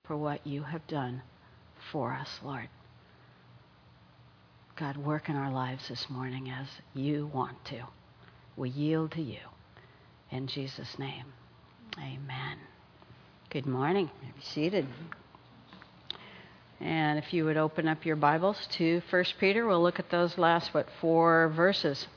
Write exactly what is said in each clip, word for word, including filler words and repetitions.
for what you have done for us, Lord. God, work in our lives this morning as you want to. We yield to you. In Jesus' name, amen. Good morning. Be seated. And if you would open up your Bibles to First Peter, we'll look at those last, what, four verses.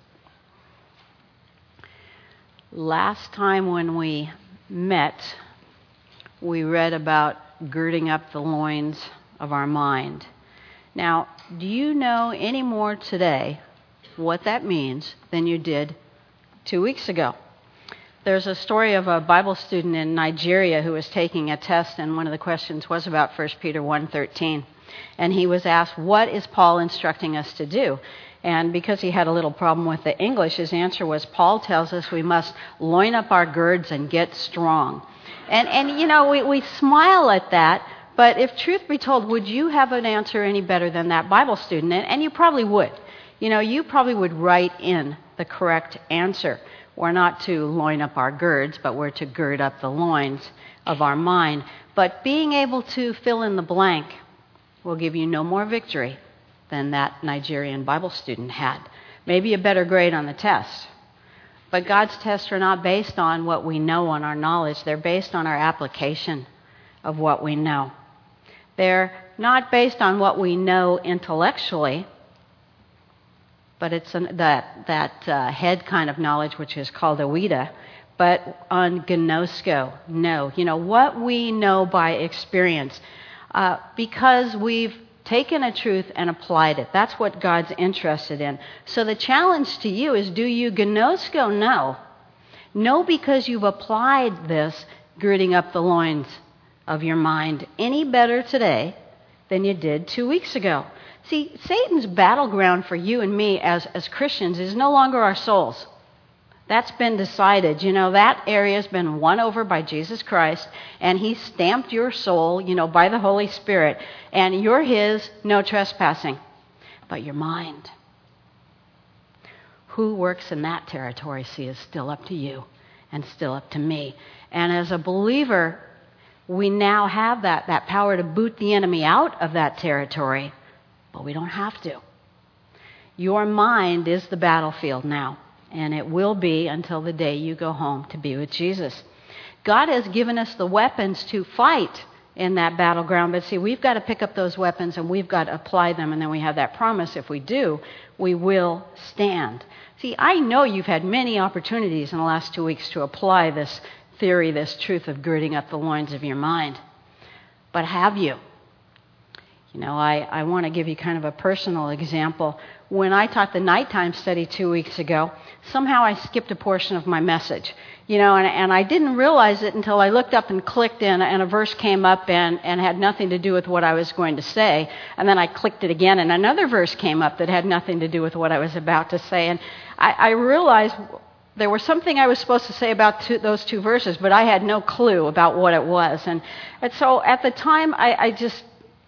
Last time when we met, we read about girding up the loins of our mind. Now, do you know any more today what that means than you did two weeks ago? There's a story of a Bible student in Nigeria who was taking a test, and one of the questions was about First Peter one thirteen. And he was asked, what is Paul instructing us to do? And because he had a little problem with the English, his answer was, Paul tells us we must loin up our girds and get strong. And, and you know, we, we smile at that, but if truth be told, would you have an answer any better than that Bible student? And, and you probably would. You know, you probably would write in the correct answer. We're not to loin up our girds, but we're to gird up the loins of our mind. But being able to fill in the blank will give you no more victory than that Nigerian Bible student had. Maybe a better grade on the test. But God's tests are not based on what we know on our knowledge. They're based on our application of what we know. They're not based on what we know intellectually, but it's an, that, that uh, head kind of knowledge, which is called oida, but on gnosko, know. You know, what we know by experience. Uh, because we've taken a truth and applied it. That's what God's interested in. So the challenge to you is, do you gnosko know? Know because you've applied this girding up the loins of your mind any better today than you did two weeks ago. See, Satan's battleground for you and me as, as Christians is no longer our souls. That's been decided. You know, that area's been won over by Jesus Christ, and he stamped your soul, you know, by the Holy Spirit, and you're his, no trespassing. But your mind, who works in that territory, see, is still up to you and still up to me. And as a believer, we now have that, that power to boot the enemy out of that territory, but we don't have to. Your mind is the battlefield now, and it will be until the day you go home to be with Jesus. God has given us the weapons to fight in that battleground, but see, we've got to pick up those weapons and we've got to apply them, and then we have that promise, if we do, we will stand. See, I know you've had many opportunities in the last two weeks to apply this theory, this truth of girding up the loins of your mind. But have you? You know, I, I want to give you kind of a personal example. When I taught the nighttime study two weeks ago, somehow I skipped a portion of my message. You know, and, and I didn't realize it until I looked up and clicked in, and a verse came up and, and had nothing to do with what I was going to say. And then I clicked it again, and another verse came up that had nothing to do with what I was about to say. And I, I realized there was something I was supposed to say about two, those two verses, but I had no clue about what it was. And, and so at the time, I, I just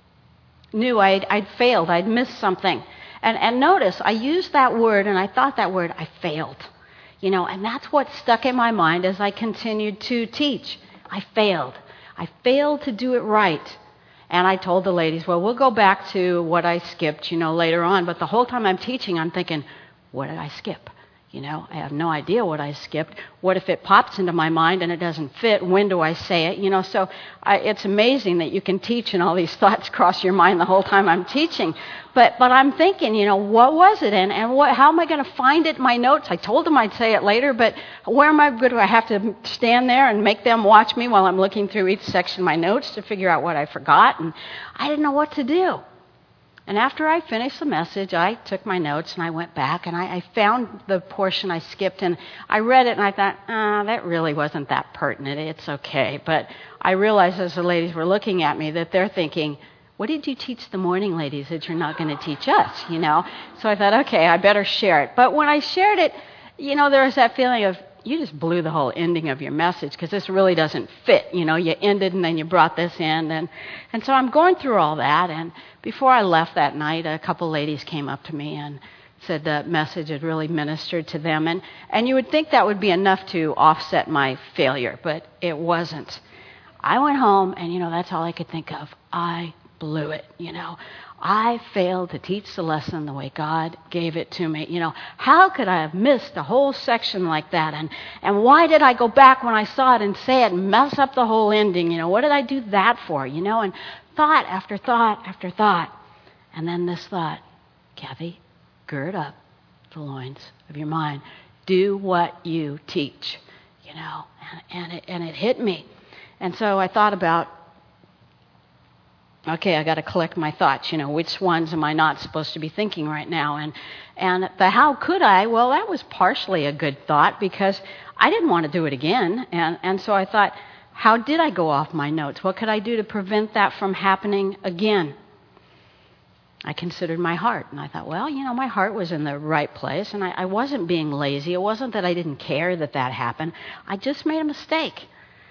knew I'd, I'd failed. I'd missed something. And, and notice, I used that word, and I thought that word, I failed. You know, and that's what stuck in my mind as I continued to teach. I failed. I failed to do it right. And I told the ladies, well, we'll go back to what I skipped, you know, later on. But the whole time I'm teaching, I'm thinking, what did I skip? You know, I have no idea what I skipped. What if it pops into my mind and it doesn't fit? When do I say it? You know, so I, it's amazing that you can teach and all these thoughts cross your mind the whole time I'm teaching. But but I'm thinking, you know, what was it? And, and what, how am I going to find it in my notes? I told them I'd say it later, but where am I going to I have to stand there and make them watch me while I'm looking through each section of my notes to figure out what I forgot? And I didn't know what to do. And after I finished the message, I took my notes and I went back and I, I found the portion I skipped, and I read it and I thought, ah, that really wasn't that pertinent. It's okay. But I realized as the ladies were looking at me that they're thinking, what did you teach the morning ladies that you're not going to teach us, you know? So I thought, okay, I better share it. But when I shared it, you know, there was that feeling of, you just blew the whole ending of your message because this really doesn't fit. You know, you ended and then you brought this in. And, and so I'm going through all that. And before I left that night, a couple ladies came up to me and said the message had really ministered to them. And, and you would think that would be enough to offset my failure, but it wasn't. I went home, and, you know, that's all I could think of. I blew it, you know. I failed to teach the lesson the way God gave it to me. You know, how could I have missed a whole section like that? And and why did I go back when I saw it and say it and mess up the whole ending? You know, what did I do that for? You know, and thought after thought after thought. And then this thought, Kathy, gird up the loins of your mind. Do what you teach, you know. And, and, it, and it hit me. And so I thought about, okay, I got to collect my thoughts. You know, which ones am I not supposed to be thinking right now? And and the how could I? Well, that was partially a good thought because I didn't want to do it again. And and so I thought, how did I go off my notes? What could I do to prevent that from happening again? I considered my heart, and I thought, well, you know, my heart was in the right place, and I, I wasn't being lazy. It wasn't that I didn't care that that happened. I just made a mistake.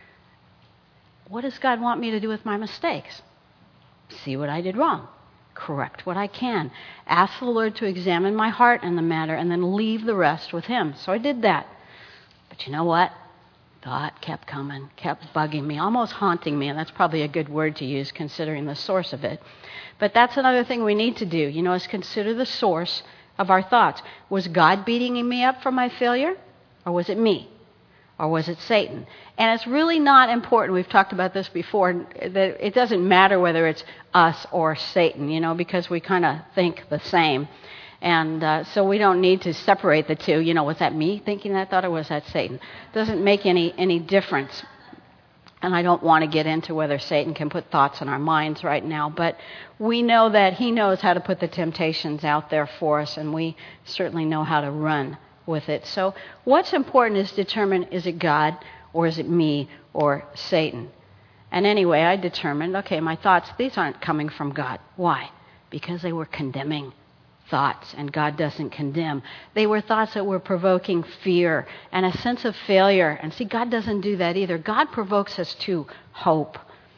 What does God want me to do with my mistakes? See what I did wrong. Correct what I can. Ask the Lord to examine my heart in the matter, and then leave the rest with Him. So I did that. But you know what? Thought kept coming, kept bugging me, almost haunting me, and that's probably a good word to use considering the source of it. But that's another thing we need to do, you know, is consider the source of our thoughts. Was God beating me up for my failure? Or was it me? Or was it Satan? And it's really not important, we've talked about this before, that it doesn't matter whether it's us or Satan, you know, because we kind of think the same. And uh, so we don't need to separate the two. You know, was that me thinking that thought or was that Satan? It doesn't make any, any difference. And I don't want to get into whether Satan can put thoughts in our minds right now. But we know that he knows how to put the temptations out there for us, and we certainly know how to run with it. So what's important is determine, is it God or is it me or Satan? And anyway, I determined, okay, my thoughts, these aren't coming from God. Why? Because they were condemning thoughts, and God doesn't condemn. They were thoughts that were provoking fear and a sense of failure. And see, God doesn't do that either. God provokes us to hope.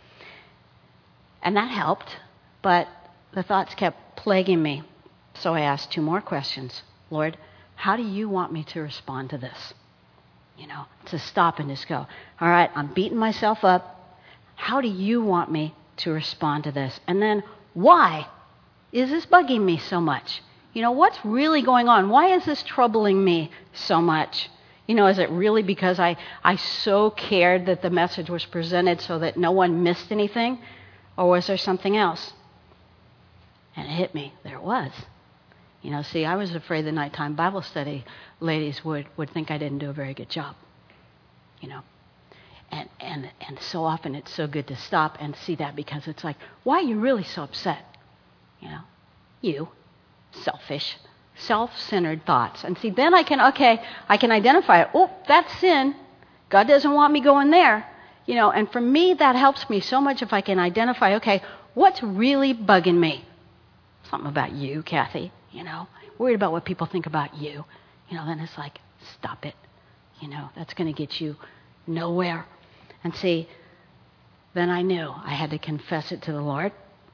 And that helped, but the thoughts kept plaguing me. So I asked two more questions. Lord, how do you want me to respond to this? You know, to stop and just go, all right, I'm beating myself up. How do you want me to respond to this? And then why is this bugging me so much? You know, what's really going on? Why is this troubling me so much? You know, is it really because I, I so cared that the message was presented so that no one missed anything? Or was there something else? And it hit me. There it was. You know, see, I was afraid the nighttime Bible study ladies would, would think I didn't do a very good job. You know. And, and, and so often it's so good to stop and see that, because it's like, why are you really so upset? You know, you, selfish, self-centered thoughts. And see, then I can, okay, I can identify it. Oh, that's sin. God doesn't want me going there. You know, and for me, that helps me so much if I can identify, okay, what's really bugging me? Something about you, Kathy, you know, worried about what people think about you. You know, then it's like, stop it. You know, that's going to get you nowhere. And see, then I knew I had to confess it to the Lord.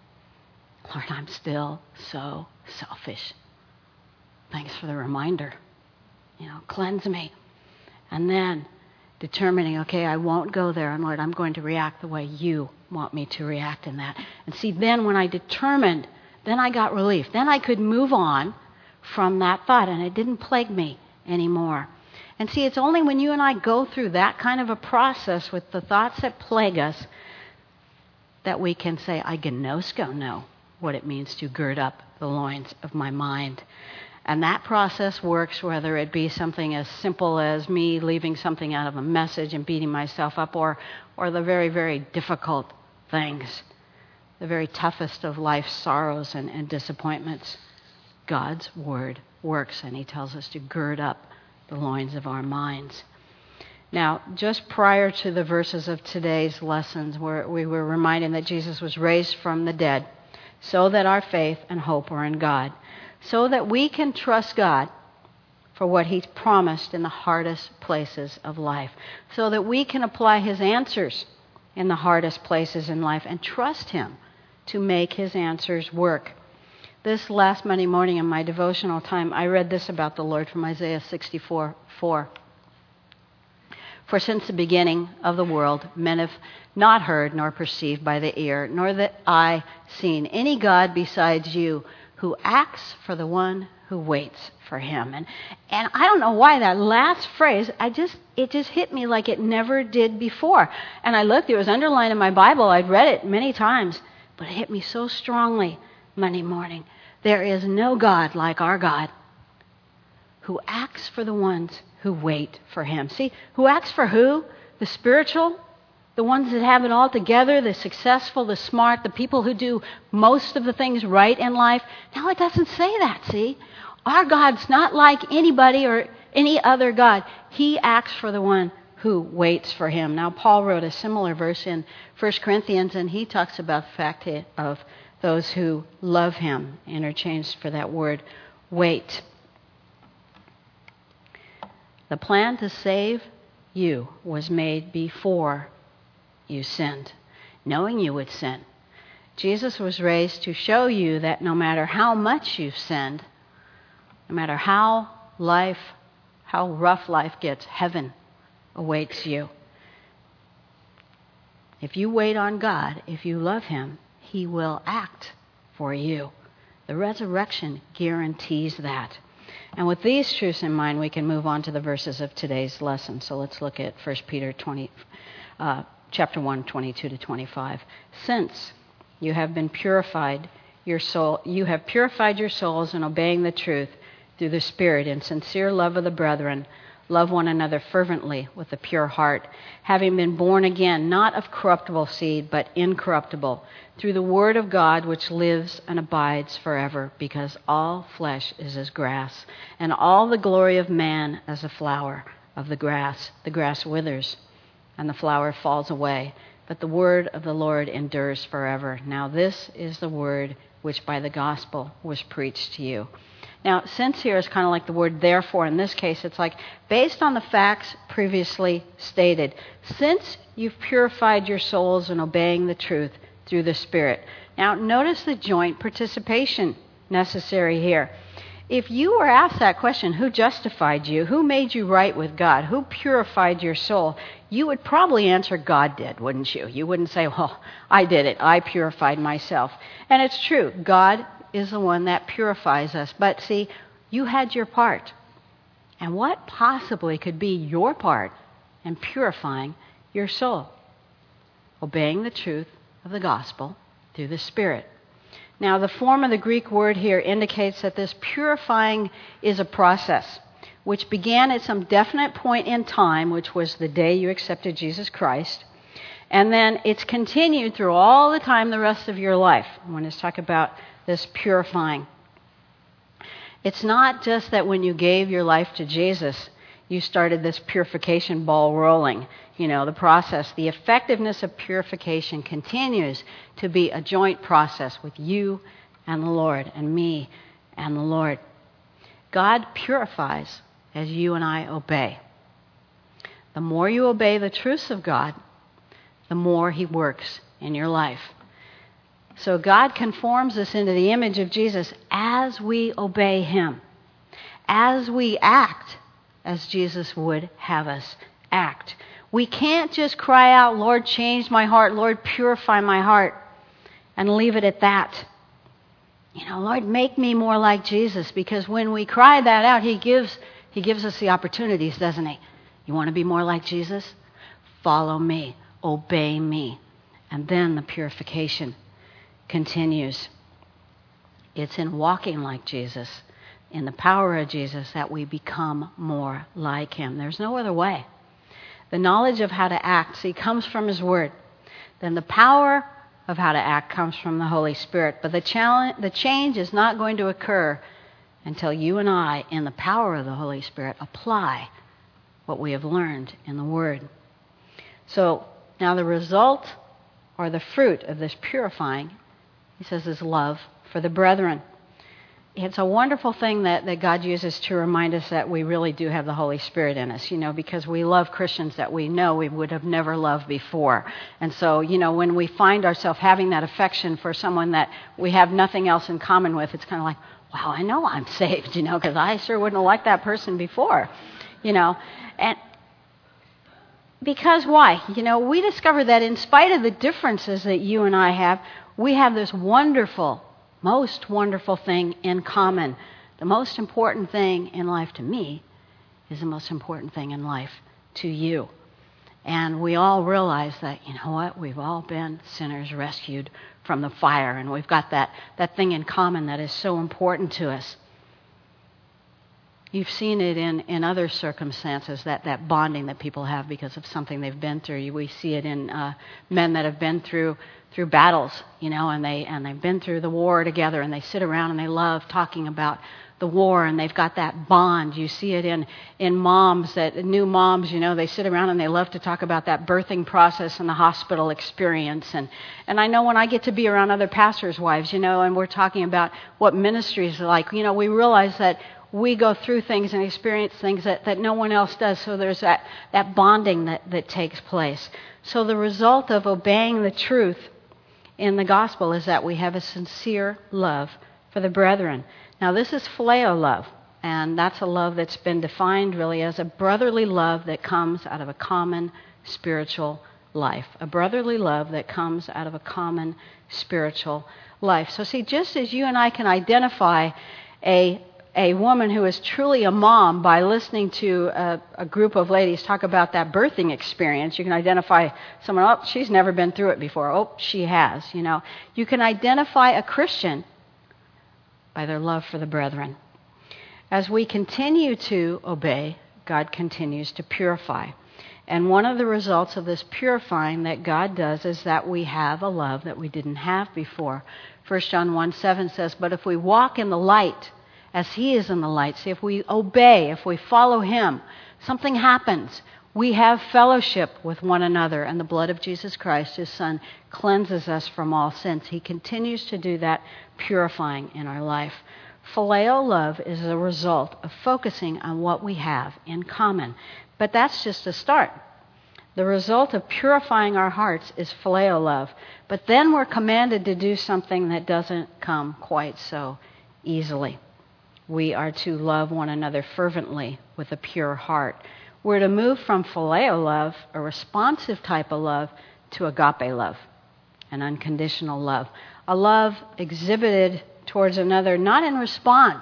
Lord, I'm still so selfish. Thanks for the reminder. You know, cleanse me. And then determining, okay, I won't go there. And Lord, I'm going to react the way you want me to react in that. And see, then when I determined, then I got relief. Then I could move on from that thought, and it didn't plague me anymore. And see, it's only when you and I go through that kind of a process with the thoughts that plague us that we can say, I gnosko know what it means to gird up the loins of my mind. And that process works whether it be something as simple as me leaving something out of a message and beating myself up, or, or the very, very difficult things, the very toughest of life's sorrows and, and disappointments. God's word works, and he tells us to gird up the loins of our minds. Now, just prior to the verses of today's lessons, where we were reminded that Jesus was raised from the dead, so that our faith and hope are in God, so that we can trust God for what he's promised in the hardest places of life, so that we can apply his answers in the hardest places in life and trust him to make his answers work. This last Monday morning in my devotional time, I read this about the Lord from Isaiah sixty-four four. For since the beginning of the world, men have not heard nor perceived by the ear, nor the eye seen any God besides you who acts for the one who waits for him. And and I don't know why that last phrase, I just it just hit me like it never did before. And I looked, it was underlined in my Bible. I'd read it many times, but it hit me so strongly Monday morning. There is no God like our God who acts for the ones who wait for him. See, who acts for who? The spiritual, the ones that have it all together, the successful, the smart, the people who do most of the things right in life. Now, it doesn't say that, see? Our God's not like anybody or any other God. He acts for the one who waits for him. Now, Paul wrote a similar verse in First Corinthians, and he talks about the fact of those who love him, interchanged for that word, wait. The plan to save you was made before you sinned, knowing you would sin. Jesus was raised to show you that no matter how much you've sinned, no matter how life, how rough life gets, heaven awaits you. If you wait on God, if you love him, he will act for you. The resurrection guarantees that. And with these truths in mind, we can move on to the verses of today's lesson. So let's look at First Peter twenty, uh, chapter one, twenty-two to twenty-five. Since you have been purified, your soul, you have purified your souls in obeying the truth through the Spirit in sincere love of the brethren, love one another fervently with a pure heart, having been born again, not of corruptible seed, but incorruptible, through the word of God which lives and abides forever, because all flesh is as grass, and all the glory of man as a flower of the grass. The grass withers, and the flower falls away, but the word of the Lord endures forever. Now this is the word which by the gospel was preached to you. Now, since here is kind of like the word therefore. In this case, it's like based on the facts previously stated, since you've purified your souls in obeying the truth through the Spirit. Now, notice the joint participation necessary here. If you were asked that question, who justified you? Who made you right with God? Who purified your soul? You would probably answer God did, wouldn't you? You wouldn't say, well, I did it. I purified myself. And it's true. God is the one that purifies us. But see, you had your part. And what possibly could be your part in purifying your soul? Obeying the truth of the gospel through the Spirit. Now, the form of the Greek word here indicates that this purifying is a process which began at some definite point in time, which was the day you accepted Jesus Christ, and then it's continued through all the time the rest of your life when it's talking about this purifying. It's not just that when you gave your life to Jesus, you started this purification ball rolling. You know, the process, the effectiveness of purification continues to be a joint process with you and the Lord, and me and the Lord. God purifies as you and I obey. The more you obey the truths of God, the more he works in your life. So God conforms us into the image of Jesus as we obey him, as we act as Jesus would have us act. We can't just cry out, Lord, change my heart, Lord, purify my heart, and leave it at that. You know, Lord, make me more like Jesus, because when we cry that out, he gives, he gives us the opportunities, doesn't he? You want to be more like Jesus? Follow me, obey me. And then the purification continues. It's in walking like Jesus, in the power of Jesus, that we become more like him. There's no other way. The knowledge of how to act, see, comes from his word. Then the power of how to act comes from the Holy Spirit. But the challenge, the change is not going to occur until you and I, in the power of the Holy Spirit, apply what we have learned in the word. So now the result or the fruit of this purifying, he says, is love for the brethren. It's a wonderful thing that, that God uses to remind us that we really do have the Holy Spirit in us, you know, because we love Christians that we know we would have never loved before. And so, you know, when we find ourselves having that affection for someone that we have nothing else in common with, it's kind of like, wow, I know I'm saved, you know, because I sure wouldn't have liked that person before, you know. And Because why? You know, we discovered that in spite of the differences that you and I have, we have this wonderful, most wonderful thing in common. The most important thing in life to me is the most important thing in life to you. And we all realize that, you know what, we've all been sinners rescued from the fire, and we've got that, that thing in common that is so important to us. You've seen it in, in other circumstances, that, that bonding that people have because of something they've been through. We see it in uh, men that have been through through battles, you know, and, they, and they've been through the war together, and they sit around and they love talking about the war, and they've got that bond. You see it in, in moms, that new moms, you know, they sit around and they love to talk about that birthing process and the hospital experience. And, and I know when I get to be around other pastors' wives, you know, and we're talking about what ministry is like, you know, we realize that we go through things and experience things that, that no one else does. So there's that, that bonding that, that takes place. So the result of obeying the truth in the gospel is that we have a sincere love for the brethren. Now, this is phileo love, and that's a love that's been defined really as a brotherly love that comes out of a common spiritual life. A brotherly love that comes out of a common spiritual life. So see, just as you and I can identify a a woman who is truly a mom by listening to a, a group of ladies talk about that birthing experience, you can identify someone, oh, she's never been through it before. Oh, she has, you know. You can identify a Christian by their love for the brethren. As we continue to obey, God continues to purify. And one of the results of this purifying that God does is that we have a love that we didn't have before. First John one seven says, but if we walk in the light as he is in the light, see, if we obey, if we follow him, something happens. We have fellowship with one another, and the blood of Jesus Christ, his Son, cleanses us from all sins. He continues to do that purifying in our life. Phileo love is a result of focusing on what we have in common. But that's just a start. The result of purifying our hearts is phileo love. But then we're commanded to do something that doesn't come quite so easily. We are to love one another fervently with a pure heart. We're to move from phileo love, a responsive type of love, to agape love, an unconditional love. A love exhibited towards another not in response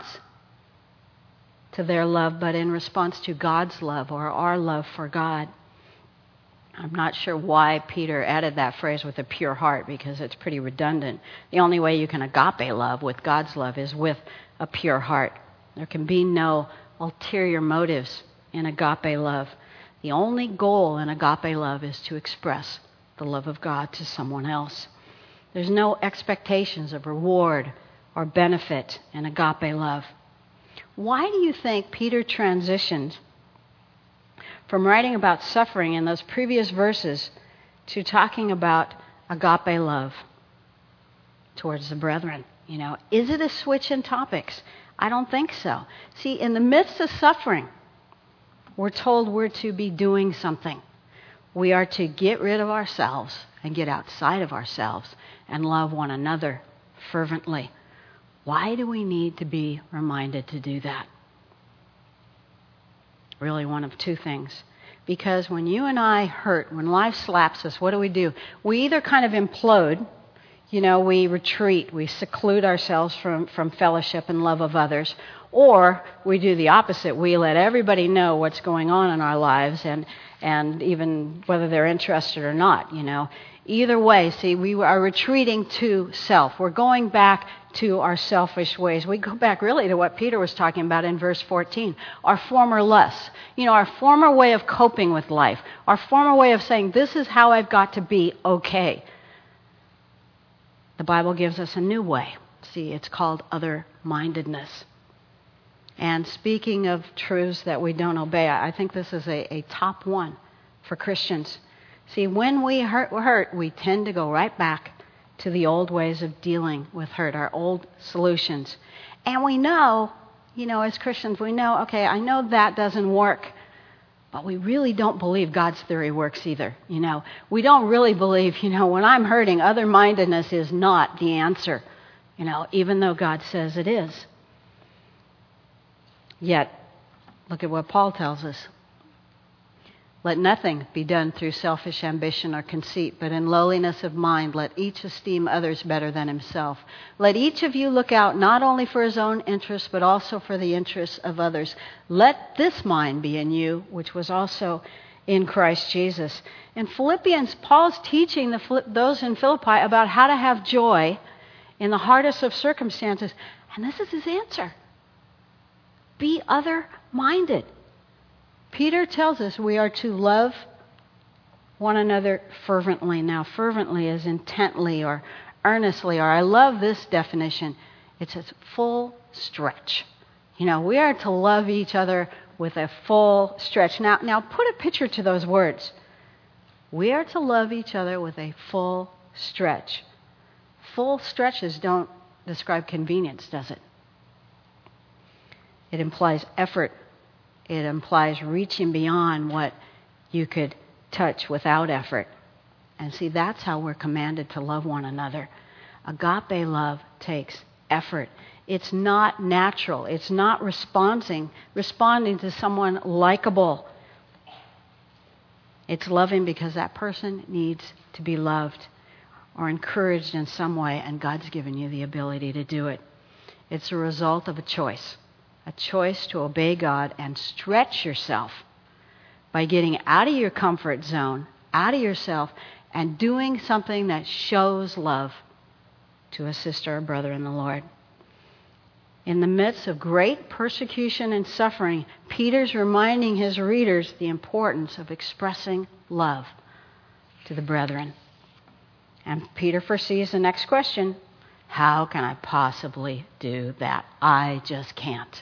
to their love, but in response to God's love or our love for God. I'm not sure why Peter added that phrase with a pure heart, because it's pretty redundant. The only way you can agape love with God's love is with a pure heart. There can be no ulterior motives in agape love. The only goal in agape love is to express the love of God to someone else. There's no expectations of reward or benefit in agape love. Why do you think Peter transitioned from writing about suffering in those previous verses to talking about agape love towards the brethren? You know, is it a switch in topics? I don't think so. See, in the midst of suffering, we're told we're to be doing something. We are to get rid of ourselves and get outside of ourselves and love one another fervently. Why do we need to be reminded to do that? Really, one of two things. Because when you and I hurt, when life slaps us, what do we do? We either kind of implode, you know, we retreat, we seclude ourselves from, from fellowship and love of others, or we do the opposite. We let everybody know what's going on in our lives, and, and even whether they're interested or not, you know. Either way, see, we are retreating to self. We're going back to our selfish ways. We go back really to what Peter was talking about in verse fourteen, our former lusts. You know, our former way of coping with life, our former way of saying, this is how I've got to be okay. The Bible gives us a new way. See, it's called other-mindedness. And speaking of truths that we don't obey, I think this is a, a top one for Christians. See, when we hurt, hurt, we tend to go right back to the old ways of dealing with hurt, our old solutions. And we know, you know, as Christians, we know, okay, I know that doesn't work, but we really don't believe God's theory works either. You know, we don't really believe, you know, when I'm hurting, other-mindedness is not the answer, you know, even though God says it is. Yet, look at what Paul tells us. Let nothing be done through selfish ambition or conceit, but in lowliness of mind let each esteem others better than himself. Let each of you look out not only for his own interests, but also for the interests of others. Let this mind be in you, which was also in Christ Jesus. In Philippians, Paul's teaching the, those in Philippi about how to have joy in the hardest of circumstances. And this is his answer. Be other-minded. Peter tells us we are to love one another fervently. Now, fervently is intently or earnestly, or I love this definition. It's a full stretch. You know, we are to love each other with a full stretch. Now, now put a picture to those words. We are to love each other with a full stretch. Full stretches don't describe convenience, does it? It implies effort. It implies reaching beyond what you could touch without effort. And see, that's how we're commanded to love one another. Agape love takes effort. It's not natural. It's not responding, responding to someone likable. It's loving because that person needs to be loved or encouraged in some way, and God's given you the ability to do it. It's a result of a choice. A choice to obey God and stretch yourself by getting out of your comfort zone, out of yourself, and doing something that shows love to a sister or brother in the Lord. In the midst of great persecution and suffering, Peter's reminding his readers the importance of expressing love to the brethren. And Peter foresees the next question: how can I possibly do that? I just can't.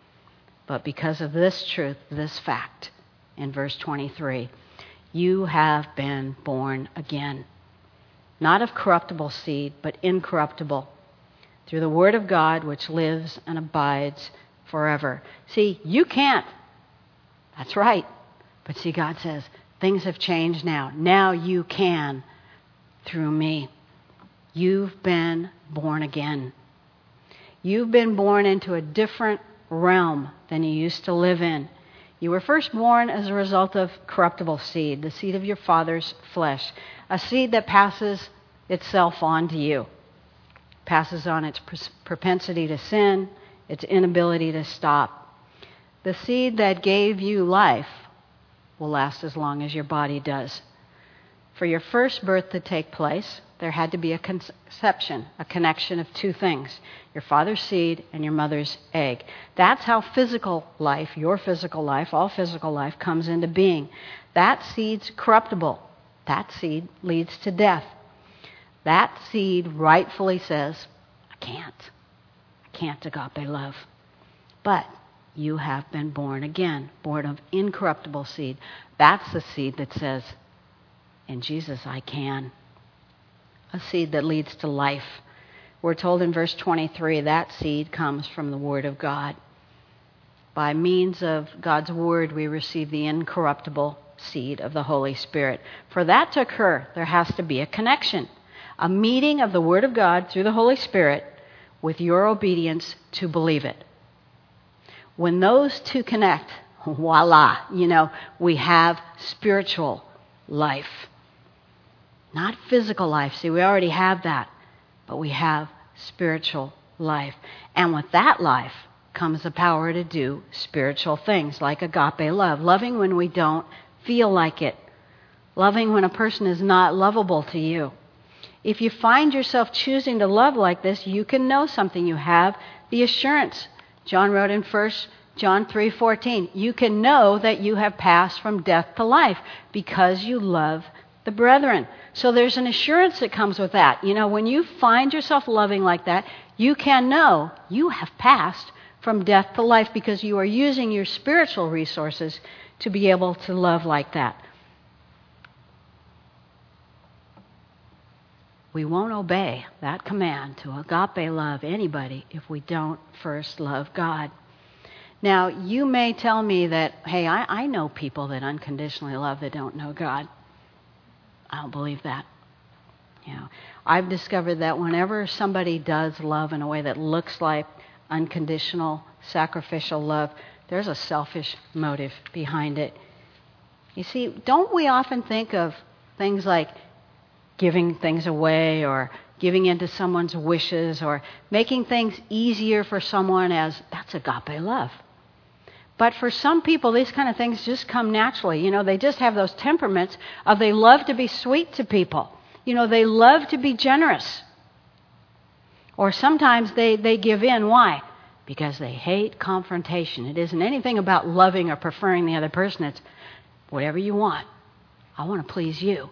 But because of this truth, this fact, in verse twenty-three, you have been born again, not of corruptible seed, but incorruptible, through the word of God which lives and abides forever. See, you can't. That's right. But see, God says, things have changed now. Now you can through me. You've been born again. You've been born into a different realm than you used to live in. You were first born as a result of corruptible seed, the seed of your father's flesh, a seed that passes itself on to you, passes on its propensity to sin, its inability to stop. The seed that gave you life will last as long as your body does. For your first birth to take place, there had to be a conception, a connection of two things: your father's seed and your mother's egg. That's how physical life, your physical life, all physical life, comes into being. That seed's corruptible. That seed leads to death. That seed rightfully says, I can't. I can't agape love. But you have been born again, born of incorruptible seed. That's the seed that says, in Jesus I can. A seed that leads to life. We're told in verse twenty-three that seed comes from the Word of God. By means of God's Word, we receive the incorruptible seed of the Holy Spirit. For that to occur, there has to be a connection, a meeting of the Word of God through the Holy Spirit with your obedience to believe it. When those two connect, voila, you know, we have spiritual life. Not physical life. See, we already have that. But we have spiritual life. And with that life comes the power to do spiritual things like agape love. Loving when we don't feel like it. Loving when a person is not lovable to you. If you find yourself choosing to love like this, you can know something. You have the assurance. John wrote in First John three fourteen, you can know that you have passed from death to life because you love the brethren. So there's an assurance that comes with that. You know, when you find yourself loving like that, you can know you have passed from death to life because you are using your spiritual resources to be able to love like that. We won't obey that command to agape love anybody if we don't first love God. Now, you may tell me that, hey, I, I know people that unconditionally love that don't know God. I don't believe that. You know, I've discovered that whenever somebody does love in a way that looks like unconditional, sacrificial love, there's a selfish motive behind it. You see, don't we often think of things like giving things away or giving into someone's wishes or making things easier for someone as that's agape love? But for some people, these kind of things just come naturally. You know, they just have those temperaments of they love to be sweet to people. You know, they love to be generous. Or sometimes they, they give in. Why? Because they hate confrontation. It isn't anything about loving or preferring the other person. It's whatever you want. I want to please you.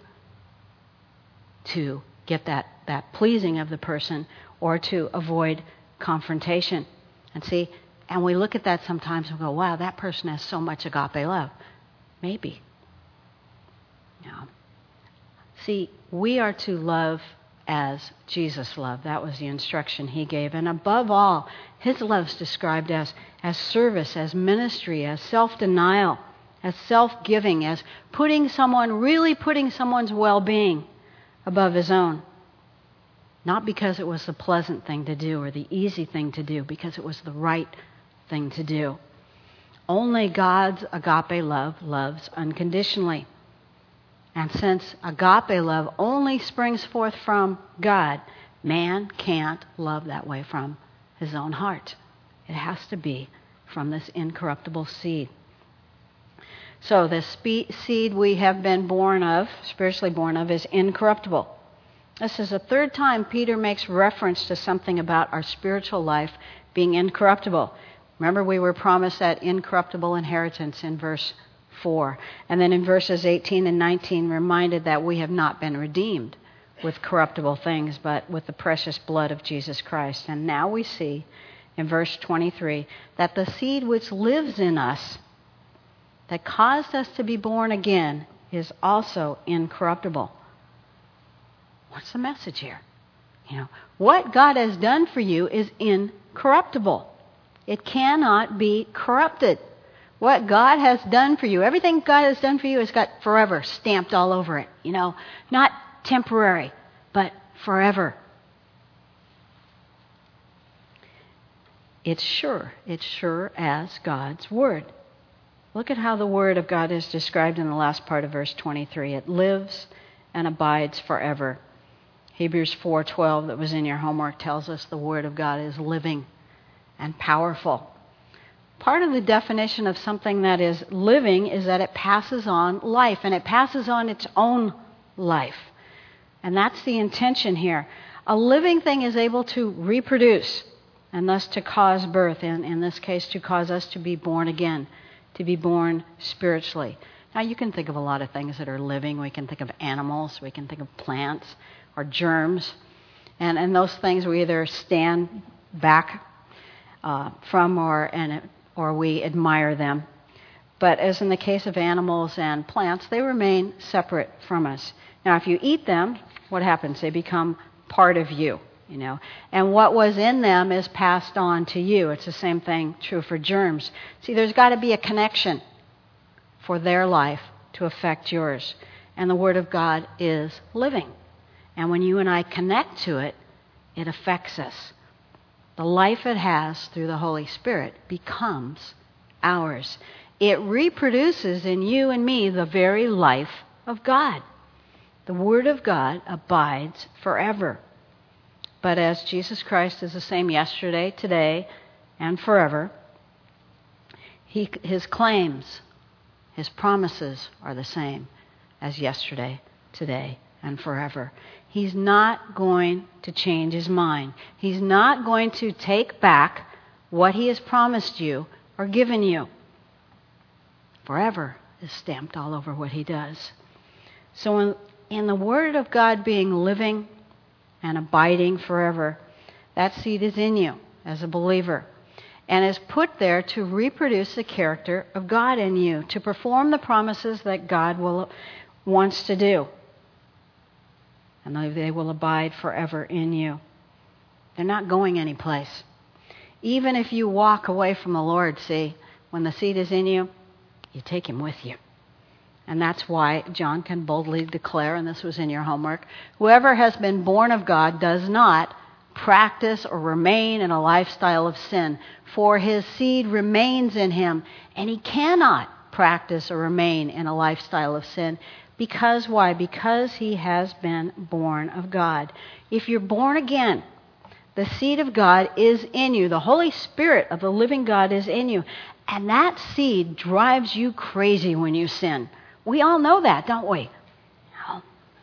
To get that, that pleasing of the person or to avoid confrontation. And see, and we look at that sometimes and go, wow, that person has so much agape love. Maybe. No. See, we are to love as Jesus loved. That was the instruction he gave. And above all, his love is described as, as service, as ministry, as self-denial, as self-giving, as putting someone, really putting someone's well-being above his own. Not because it was the pleasant thing to do or the easy thing to do, because it was the right thing to do. Only God's agape love loves unconditionally. And since agape love only springs forth from God, man can't love that way from his own heart. It has to be from this incorruptible seed. So the spe- seed we have been born of, spiritually born of, is incorruptible. This is the third time Peter makes reference to something about our spiritual life being incorruptible. Remember, we were promised that incorruptible inheritance in verse four. And then in verses eighteen and nineteen, reminded that we have not been redeemed with corruptible things, but with the precious blood of Jesus Christ. And now we see in verse twenty-three that the seed which lives in us, that caused us to be born again, is also incorruptible. What's the message here? You know, what God has done for you is incorruptible. It cannot be corrupted. What God has done for you, everything God has done for you has got forever stamped all over it. You know, not temporary, but forever. It's sure. It's sure as God's Word. Look at how the Word of God is described in the last part of verse twenty-three. It lives and abides forever. Hebrews four twelve that was in your homework tells us the Word of God is living and powerful. Part of the definition of something that is living is that it passes on life, and it passes on its own life. And that's the intention here. A living thing is able to reproduce, and thus to cause birth, and in this case to cause us to be born again, to be born spiritually. Now you can think of a lot of things that are living. We can think of animals, we can think of plants, or germs. And, and those things we either stand back uh, from or and or we admire them. But as in the case of animals and plants, they remain separate from us. Now, if you eat them, what happens? They become part of you, you know. And what was in them is passed on to you. It's the same thing true for germs. See, there's got to be a connection for their life to affect yours. And the Word of God is living. And when you and I connect to it, it affects us. The life it has through the Holy Spirit becomes ours. It reproduces in you and me the very life of God. The Word of God abides forever. But as Jesus Christ is the same yesterday, today, and forever, he, his claims, his promises are the same as yesterday, today, and forever. He's not going to change his mind. He's not going to take back what he has promised you or given you. Forever is stamped all over what he does. So in, in the Word of God being living and abiding forever, that seed is in you as a believer and is put there to reproduce the character of God in you, to perform the promises that God will wants to do. And they will abide forever in you. They're not going anyplace. Even if you walk away from the Lord, see, when the seed is in you, you take him with you. And that's why John can boldly declare, and this was in your homework, whoever has been born of God does not practice or remain in a lifestyle of sin, for his seed remains in him, and he cannot practice or remain in a lifestyle of sin. Because why? Because he has been born of God. If you're born again, the seed of God is in you. The Holy Spirit of the living God is in you. And that seed drives you crazy when you sin. We all know that, don't we? No.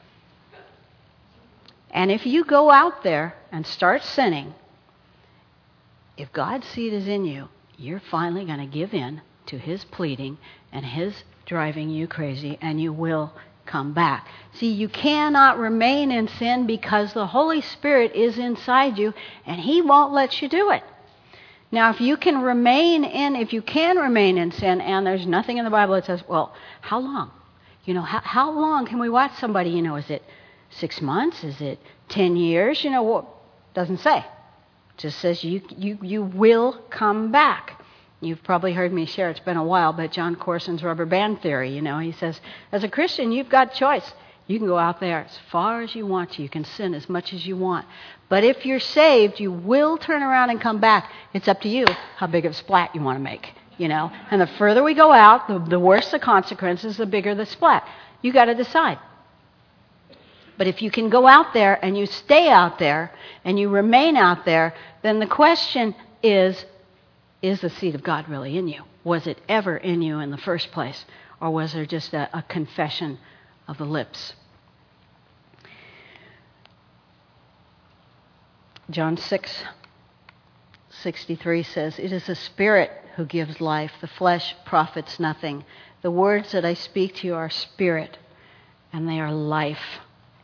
And if you go out there and start sinning, if God's seed is in you, you're finally going to give in to his pleading and his driving you crazy, and you will come back. See, you cannot remain in sin because the Holy Spirit is inside you, and he won't let you do it. Now, if you can remain in, if you can remain in sin, and there's nothing in the Bible that says, well, how long? You know, how, how long can we watch somebody? You know, is it six months? Is it ten years? You know, what? Doesn't say. It just says you, you, you will come back. You've probably heard me share, it's been a while, but John Corson's rubber band theory, you know, he says, as a Christian, you've got choice. You can go out there as far as you want to. You can sin as much as you want. But if you're saved, you will turn around and come back. It's up to you how big of a splat you want to make, you know. And the further we go out, the, the worse the consequences, the bigger the splat. You got to decide. But if you can go out there and you stay out there and you remain out there, then the question is, is the seed of God really in you? Was it ever in you in the first place? Or was there just a, a confession of the lips? John six sixty-three says, it is the Spirit who gives life. The flesh profits nothing. The words that I speak to you are spirit, and they are life.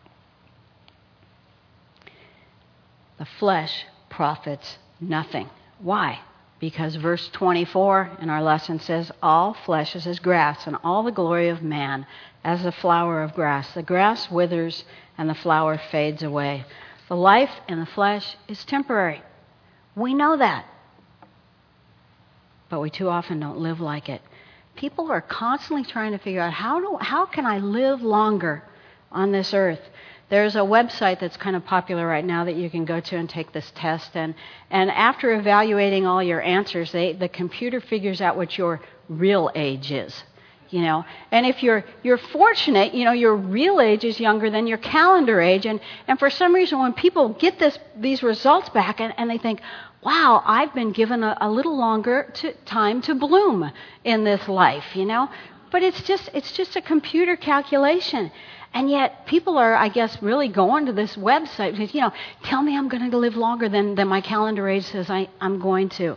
The flesh profits nothing. Why? Because verse twenty-four in our lesson says, all flesh is as grass, and all the glory of man as the flower of grass. The grass withers, and the flower fades away. The life in the flesh is temporary. We know that. But we too often don't live like it. People are constantly trying to figure out, how do how can I live longer on this earth? There's a website that's kind of popular right now that you can go to and take this test. And, and after evaluating all your answers, they, the computer figures out what your real age is. You know, and if you're you're fortunate, you know, your real age is younger than your calendar age. And, and for some reason, when people get this these results back and, and they think, wow, I've been given a, a little longer to, time to bloom in this life, you know. But it's just it's just a computer calculation. And yet people are, I guess, really going to this website because, you know, tell me I'm going to live longer than, than my calendar age says I, I'm going to.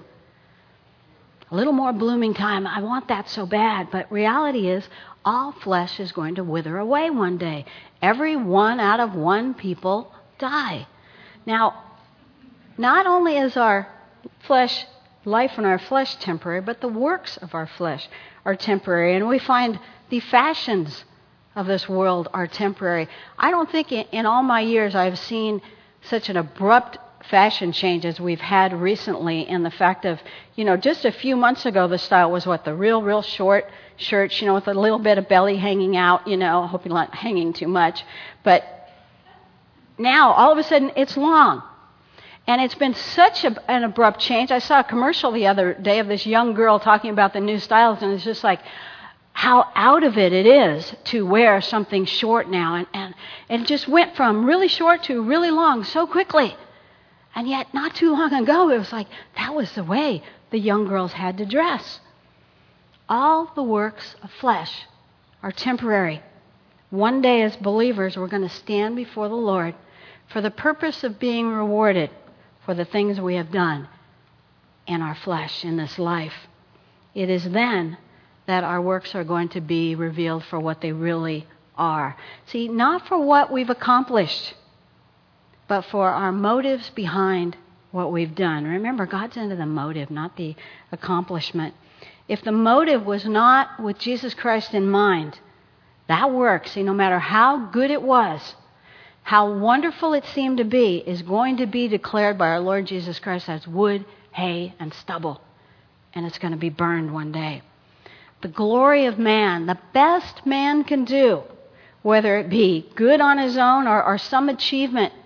A little more blooming time. I want that so bad. But reality is, all flesh is going to wither away one day. Every one out of one people die. Now, not only is our flesh, life in our flesh temporary, but the works of our flesh are temporary. And we find the fashions of this world are temporary. I don't think in, in all my years I've seen such an abrupt fashion change as we've had recently, in the fact of, you know, just a few months ago the style was what, the real, real short shirts, you know, with a little bit of belly hanging out, you know, I hope you're not hanging too much. But now, all of a sudden, it's long. And it's been such a, an abrupt change. I saw a commercial the other day of this young girl talking about the new styles, and it's just like, how out of it it is to wear something short now. And, and, and it just went from really short to really long so quickly. And yet, not too long ago, it was like, that was the way the young girls had to dress. All the works of flesh are temporary. One day as believers, we're going to stand before the Lord for the purpose of being rewarded for the things we have done in our flesh, in this life. It is then that our works are going to be revealed for what they really are. See, not for what we've accomplished, but for our motives behind what we've done. Remember, God's into the motive, not the accomplishment. If the motive was not with Jesus Christ in mind, that work, see, no matter how good it was, how wonderful it seemed to be, is going to be declared by our Lord Jesus Christ as wood, hay, and stubble. And it's going to be burned one day. The glory of man, the best man can do, whether it be good on his own or, or some achievement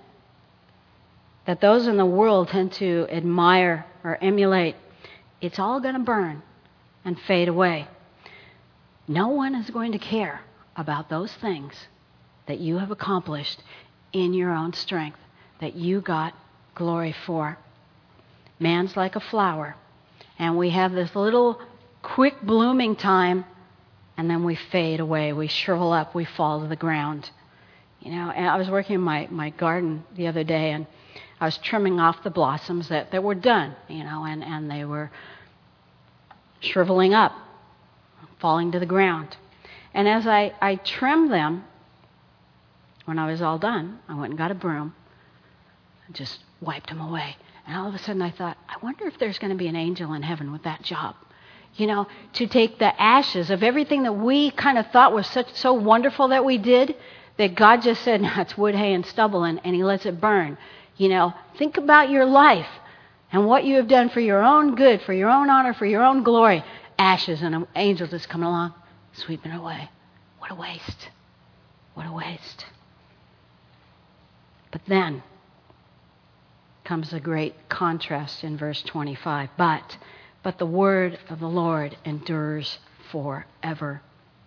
that those in the world tend to admire or emulate, it's all going to burn and fade away. No one is going to care about those things that you have accomplished in your own strength, that you got glory for. Man's like a flower, and we have this little quick blooming time, and then we fade away, we shrivel up, we fall to the ground. You know, and I was working in my, my garden the other day, and I was trimming off the blossoms that, that were done, you know, and, and they were shriveling up, falling to the ground. And as I, I trimmed them, when I was all done, I went and got a broom and just wiped them away. And all of a sudden I thought, I wonder if there's going to be an angel in heaven with that job. You know, to take the ashes of everything that we kind of thought was such so wonderful that we did, that God just said, no, it's wood, hay, and stubble, and, and he lets it burn. You know, think about your life and what you have done for your own good, for your own honor, for your own glory. Ashes, and an angel just coming along, sweeping it away. What a waste. What a waste. But then comes a great contrast in verse twenty-five. But, but the word of the Lord endures forever.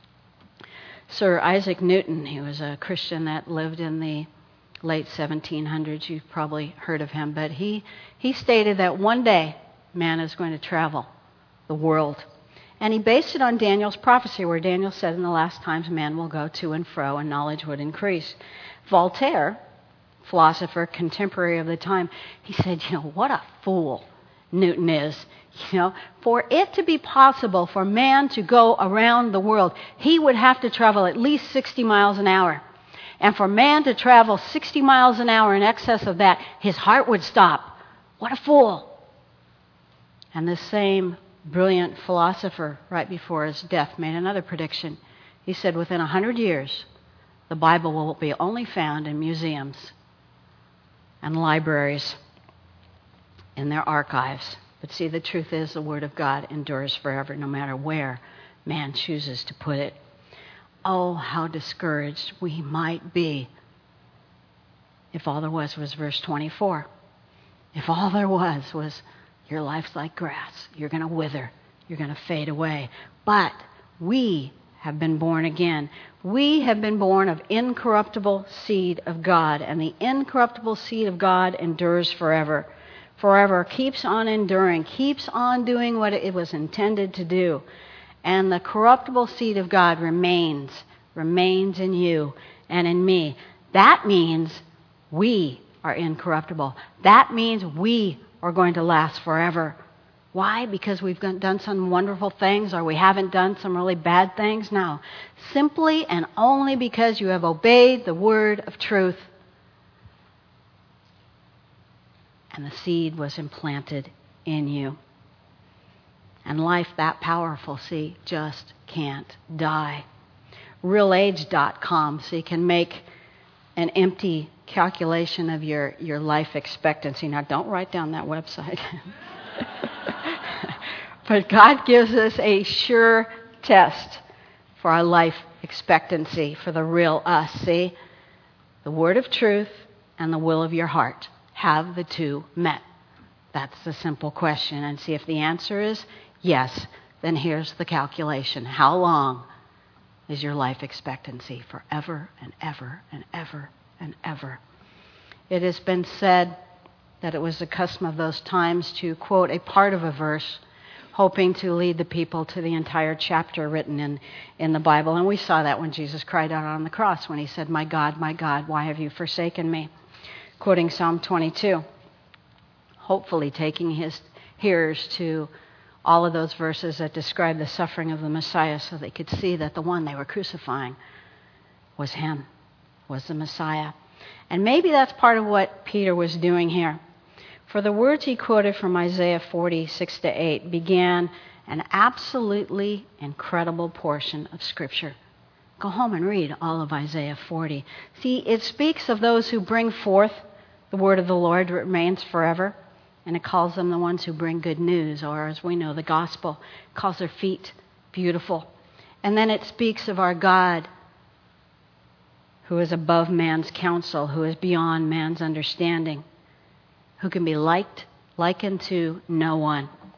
Sir Isaac Newton, he was a Christian that lived in the late seventeen hundreds. You've probably heard of him. But he, he stated that one day man is going to travel the world. And he based it on Daniel's prophecy, where Daniel said in the last times man will go to and fro and knowledge would increase. Voltaire, philosopher, contemporary of the time, he said, you know, what a fool Newton is. You know, for it to be possible for man to go around the world, he would have to travel at least sixty miles an hour. And for man to travel sixty miles an hour in excess of that, his heart would stop. What a fool. And the same brilliant philosopher, right before his death, made another prediction. He said, within a hundred years, the Bible will be only found in museums and libraries, in their archives. But see, the truth is the Word of God endures forever, no matter where man chooses to put it. Oh, how discouraged we might be if all there was was verse twenty-four. If all there was was, your life's like grass. You're going to wither. You're going to fade away. But we have been born again. We have been born of incorruptible seed of God, and the incorruptible seed of God endures forever. Forever, keeps on enduring, keeps on doing what it was intended to do. And the corruptible seed of God remains, remains in you and in me. That means we are incorruptible. That means we are going to last forever. Why? Because we've done some wonderful things, or we haven't done some really bad things? No. Simply and only because you have obeyed the word of truth. And the seed was implanted in you. And life that powerful, see, just can't die. real age dot com, so you can make an empty calculation of your, your life expectancy. Now, don't write down that website. But God gives us a sure test for our life expectancy, for the real us, see? The word of truth and the will of your heart. Have the two met? That's the simple question. And see, if the answer is yes, then here's the calculation. How long is your life expectancy? Forever and ever and ever and ever. It has been said that it was the custom of those times to quote a part of a verse, hoping to lead the people to the entire chapter written in, in the Bible. And we saw that when Jesus cried out on the cross, when he said, my God, my God, why have you forsaken me? Quoting Psalm twenty-two, hopefully taking his hearers to all of those verses that describe the suffering of the Messiah, so they could see that the one they were crucifying was him, was the Messiah. And maybe that's part of what Peter was doing here. For the words he quoted from Isaiah forty, six to eight began an absolutely incredible portion of Scripture. Go home and read all of Isaiah forty. See, it speaks of those who bring forth the word of the Lord remains forever. And it calls them the ones who bring good news, or as we know, the gospel. It calls their feet beautiful. And then it speaks of our God, who is above man's counsel, who is beyond man's understanding, who can be liked, likened to no one.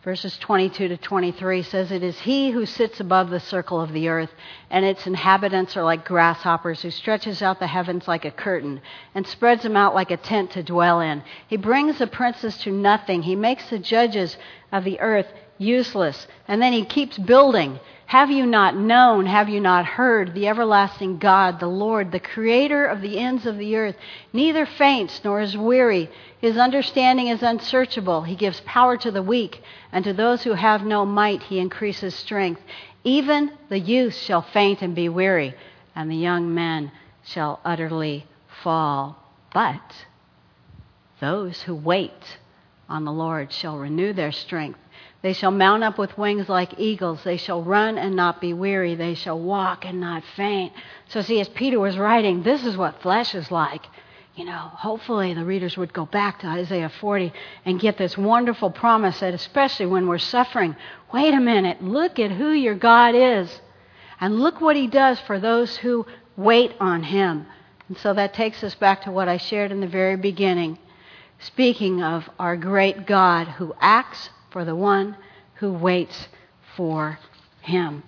verses twenty-two to twenty-three says, "It is he who sits above the circle of the earth, and its inhabitants are like grasshoppers, who stretches out the heavens like a curtain and spreads them out like a tent to dwell in. He brings the princes to nothing. He makes the judges of the earth useless." And then he keeps building. "Have you not known, have you not heard, the everlasting God, the Lord, the creator of the ends of the earth, neither faints nor is weary. His understanding is unsearchable. He gives power to the weak, and to those who have no might he increases strength. Even the youth shall faint and be weary, and the young men shall utterly fall. But those who wait on the Lord shall renew their strength. They shall mount up with wings like eagles. They shall run and not be weary. They shall walk and not faint." So see, as Peter was writing, this is what flesh is like. You know, hopefully the readers would go back to Isaiah forty and get this wonderful promise that especially when we're suffering, wait a minute, look at who your God is. And look what he does for those who wait on him. And so that takes us back to what I shared in the very beginning, speaking of our great God who acts for the one who waits for him.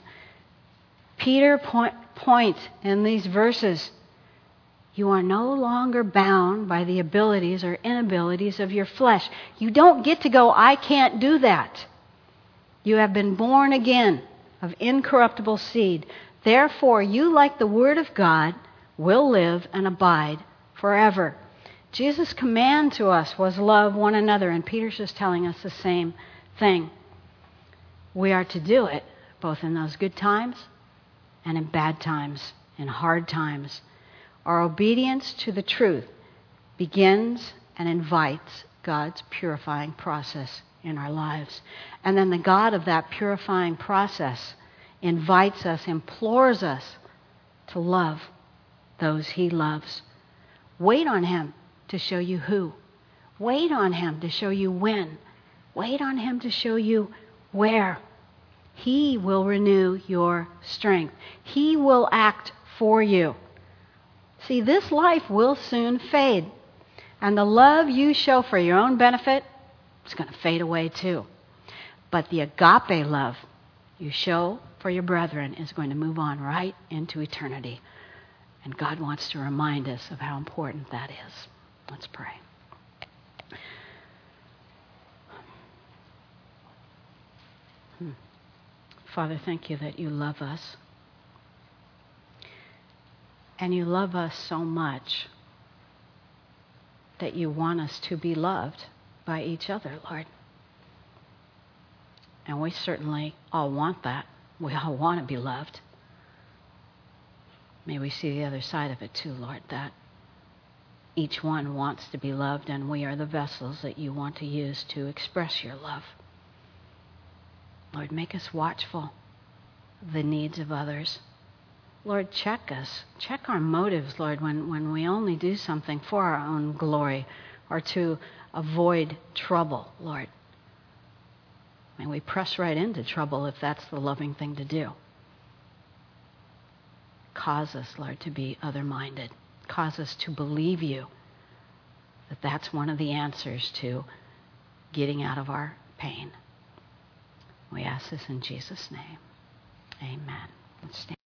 Peter point, points in these verses, you are no longer bound by the abilities or inabilities of your flesh. You don't get to go, I can't do that. You have been born again of incorruptible seed. Therefore, you, like the Word of God, will live and abide forever. Jesus' command to us was love one another, and Peter's just telling us the same thing. We are to do it both in those good times and in bad times, in hard times. Our obedience to the truth begins and invites God's purifying process in our lives. And then the God of that purifying process invites us, implores us to love those he loves. Wait on him to show you who. Wait on him to show you when. Wait on him to show you where. He will renew your strength. He will act for you. See, this life will soon fade. And the love you show for your own benefit is going to fade away too. But the agape love you show for your brethren is going to move on right into eternity. And God wants to remind us of how important that is. Let's pray. Hmm. Father, thank you that you love us. And you love us so much that you want us to be loved by each other, Lord. And we certainly all want that. We all want to be loved. May we see the other side of it too, Lord, that each one wants to be loved, and we are the vessels that you want to use to express your love. Lord, make us watchful of the needs of others. Lord, check us. Check our motives, Lord, when, when we only do something for our own glory or to avoid trouble, Lord. May we press right into trouble if that's the loving thing to do. Cause us, Lord, to be other-minded. Cause us to believe you, that that's one of the answers to getting out of our pain. We ask this in Jesus' name. Amen. Let's stand.